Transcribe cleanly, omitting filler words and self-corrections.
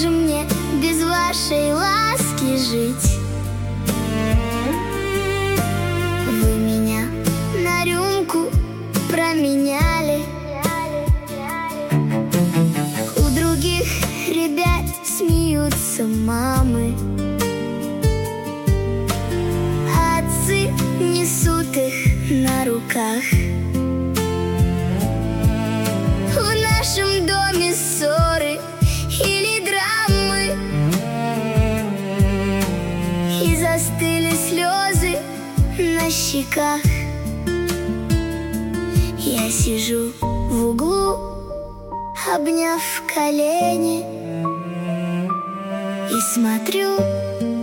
же мне без вашей ласки жить? Вы меня на рюмку променяли. У других ребят смеются мамы, а отцы несут их на руках. В нашем доме ссоры или драмы, и застыли слезы на щеках. Я сижу в углу, обняв колени, и смотрю